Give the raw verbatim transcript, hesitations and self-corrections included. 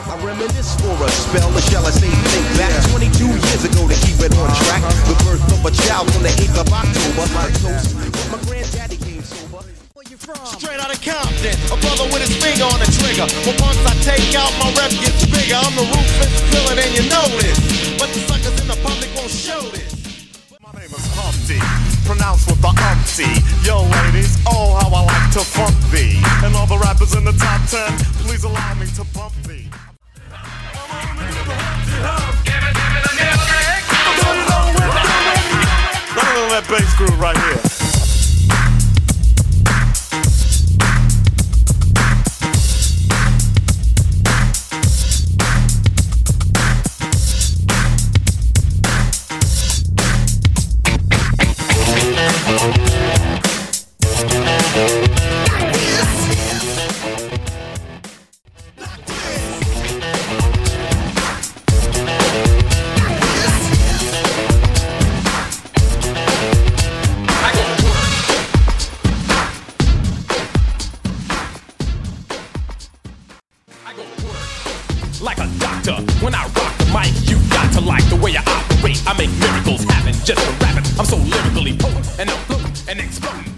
I reminisce for a spell, or shall I say think back twenty-two years ago to keep it on track. The birth of a child on the eighth of October. My toast, my granddaddy came sober. Where you from? Straight out of Compton, a brother with his finger on the trigger. But once I take out, my rep gets bigger. I'm the ruthless villain and you know this. But the suckers in the public won't show this. My name is Humpty, pronounced with the umpty. Yo ladies, oh how I like to funk thee. And all the rappers in the top ten, please allow me to bump thee. Listen to that bass groove right here. Like a doctor, when I rock the mic, you got to like the way I operate. I make miracles happen just for rapping. I'm so lyrically potent and I'm floating and exploding.